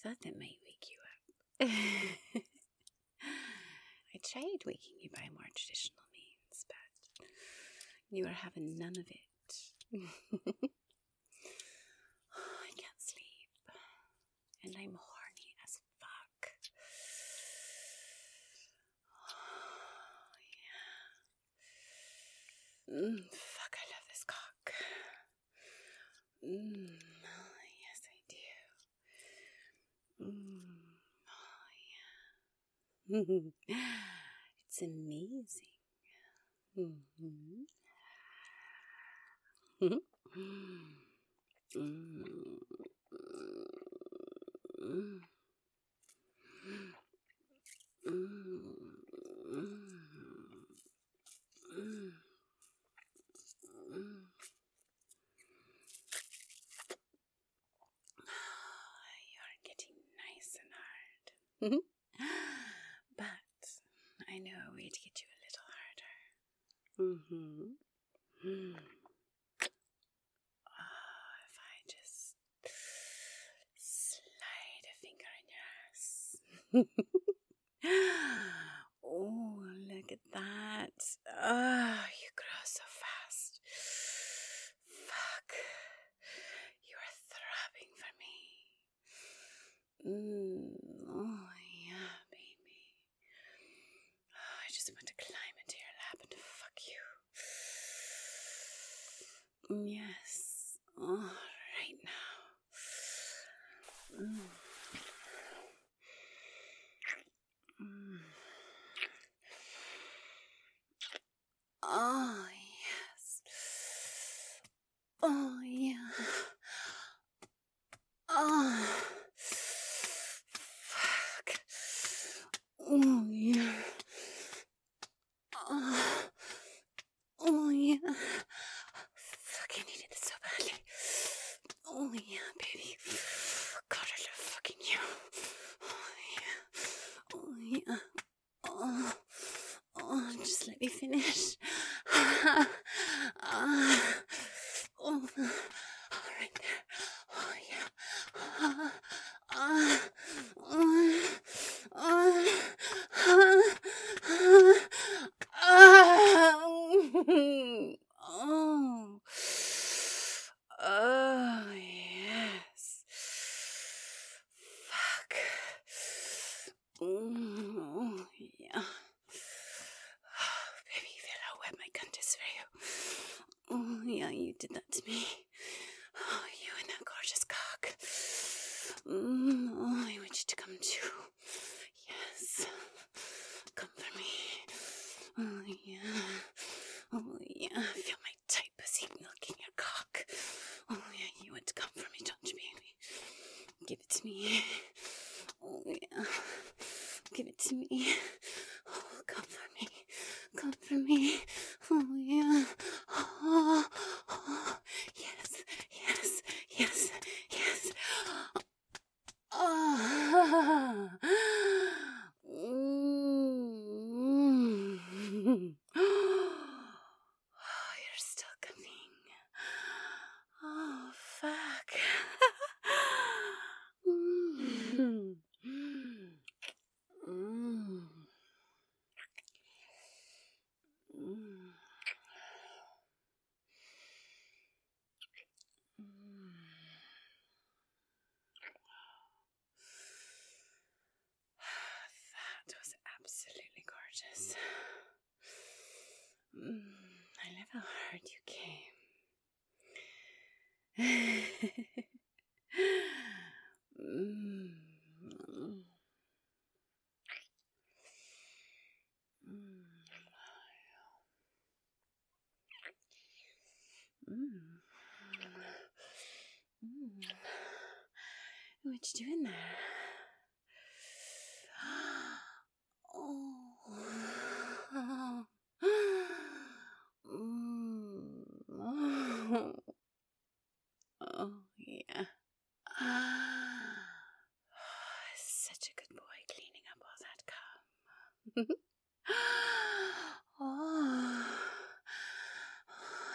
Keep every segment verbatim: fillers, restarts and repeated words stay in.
thought that might wake you up. I tried waking you by more traditional means, but you are having none of it. I can't sleep, and I'm horny as fuck. Oh, yeah. Mm, fuck, I love this cock. Mm, oh, yes, I do. Mm, oh, yeah. It's amazing. Mm-hmm. Mm-hmm. Mm-hmm. You're getting nice and hard. But I know a way to get you a little harder. Mm-hmm. Mm. Oh, if I just slide a finger in your ass. Oh, look at that. Oh, you grow so fast. Fuck. You are throbbing for me. Mm. Oh, yeah, baby. Oh, I just want to climb into your lap and fuck you. Yes. Oh, right now. Mm. Mm. Oh, yes. Oh, yeah. Oh. Fuck. Oh, yeah. Oh. Oh, yeah. Fuck, I needed this so badly. Oh, yeah, baby. God, I love fucking you. Oh, yeah. Oh, yeah. Oh. Oh, just let me finish. uh, oh, right there. Oh, yeah. Uh, uh, uh, uh, uh, oh. Oh, yes. Fuck. Oh, yeah. Oh, baby, feel how wet my cunt is for you. Oh, yeah, you did that to me. Oh, you and that gorgeous cock. Mm, oh, I want you to come too. Yes. Come for me. Oh, yeah. Oh, yeah. Feel my tight pussy milking your cock. Oh, yeah, you want to come for me, don't you, baby? Give it to me. Oh, yeah. Give it to me. Oh, come for me. Come for me. Oh, yeah. Oh, oh. Yes, yes, yes, yes. Oh. Mm. Oh, you're still coming. Oh, fuck. Mm. Mm. Mm. That was absolutely gorgeous. Mm. I love how hard you came. mm. Mm. Mm. What you doing there? Oh. Mm. Oh. Oh, yeah. Such a good boy cleaning up all that cum. Oh. Oh,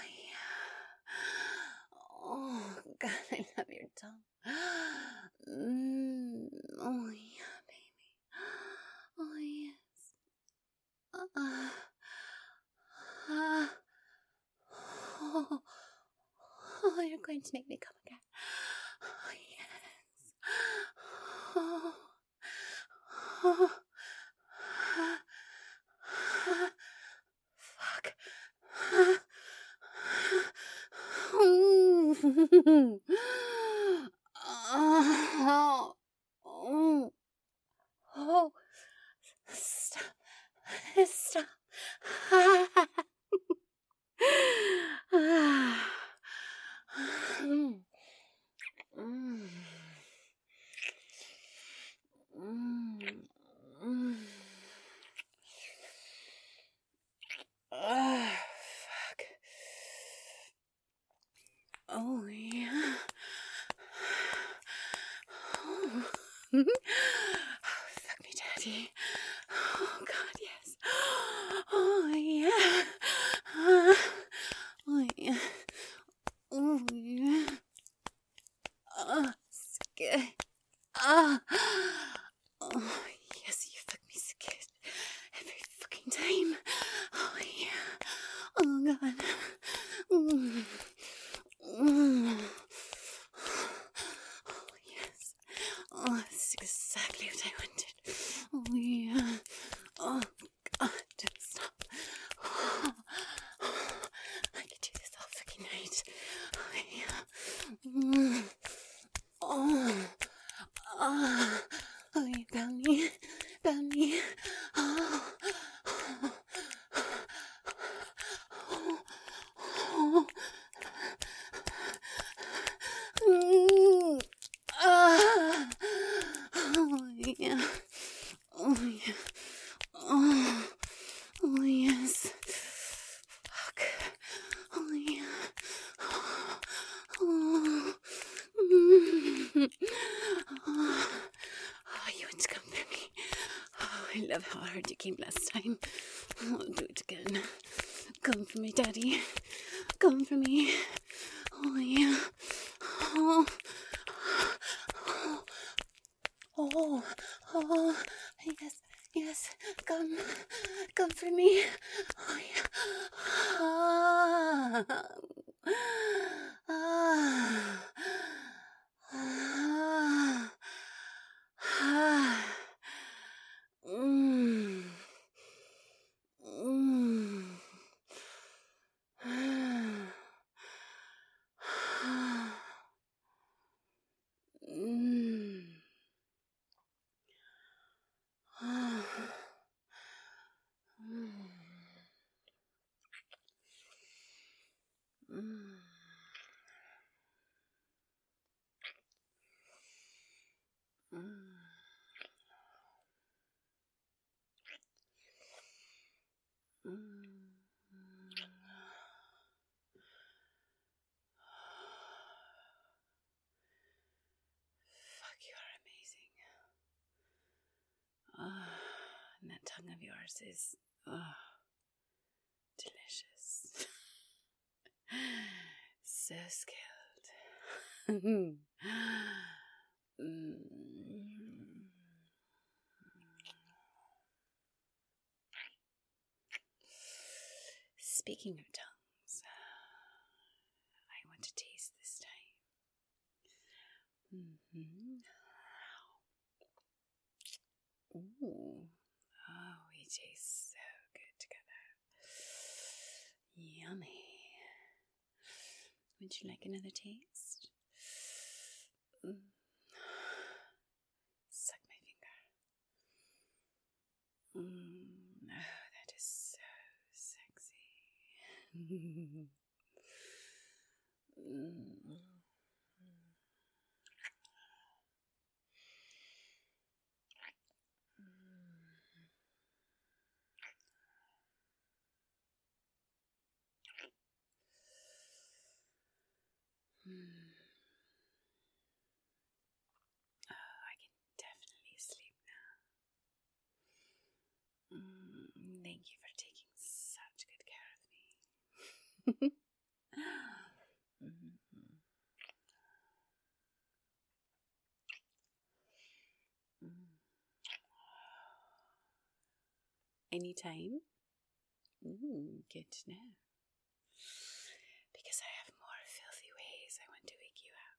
yeah. Oh, God, I love your tongue. Mm. to make me come again. Oh, yes. Oh. Oh. Fuck. Oh. Oh. Oh. Oh. Stop. Stop. Mm. Mm. Mm. Mm. Ah, fuck. Oh, yeah. Oh. Fuck me, Daddy. Oh, God, yes. Oh, yeah. Oh, yeah. Oh, yeah. Oh, scared. Ah. Oh, yes, you fuck me scared every fucking time. Oh, yeah. Oh, God. Mm. Mm. Oh, yes. Oh, that's exactly what I wanted. Oh, yeah. Oh, God, don't stop. Oh, I could do this all fucking night. Oh, yeah. Mm. Oh. Oh. Oh, you got me. Got me. Oh. Oh. Oh. Mm. Ah. Oh, yeah. Oh, yeah. Oh. Oh, yes. Fuck. Oh, yeah. Oh. Mm. Oh. Oh, you want to come for me? Oh, I love how hard you came last time. I'll do it again. Come for me, Daddy. Come for me. Oh, yeah. Oh. Oh. Oh. Yes. Yes. Come. Come for me. Oh, yeah. Ah. Ah. Ah. Ah. Mm. Mm. Mm. Mm. Mm. Mm. Fuck, you are amazing. Oh, and that tongue of yours is oh, delicious. So skilled. mm. Speaking of tongues, I want to taste this time. Mm-hmm. Ooh. Oh, we taste so good together. Yummy. Would you like another taste? Mm. Suck my finger. Mm. Oh, that is so sexy. mm. Mm. Oh, I can definitely sleep now. Mm. Thank you for taking such good care of me. mm. Mm. Anytime? Mm, good to know. because I have more filthy ways I want to wake you out.